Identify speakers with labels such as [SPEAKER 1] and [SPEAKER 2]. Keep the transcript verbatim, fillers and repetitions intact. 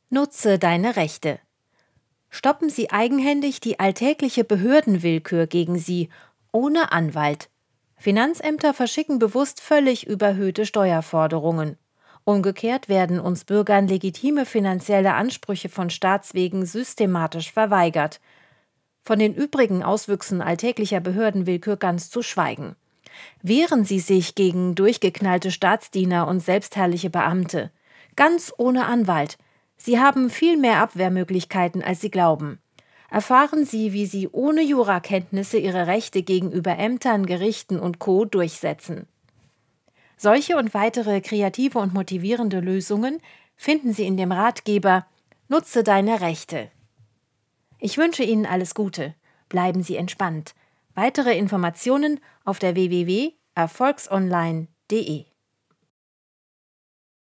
[SPEAKER 1] Nutze deine Rechte. Stoppen Sie eigenhändig die alltägliche Behördenwillkür gegen Sie, ohne Anwalt. Finanzämter verschicken bewusst völlig überhöhte Steuerforderungen. Umgekehrt werden uns Bürgern legitime finanzielle Ansprüche von Staatswegen systematisch verweigert. Von den übrigen Auswüchsen alltäglicher Behördenwillkür ganz zu schweigen. Wehren Sie sich gegen durchgeknallte Staatsdiener und selbstherrliche Beamte. Ganz ohne Anwalt. Sie haben viel mehr Abwehrmöglichkeiten, als Sie glauben. Erfahren Sie, wie Sie ohne Jurakenntnisse Ihre Rechte gegenüber Ämtern, Gerichten und Co. durchsetzen. Solche und weitere kreative und motivierende Lösungen finden Sie in dem Ratgeber Nutze deine Rechte. Ich wünsche Ihnen alles Gute. Bleiben Sie entspannt. Weitere Informationen auf der w w w punkt erfolgsonline punkt de.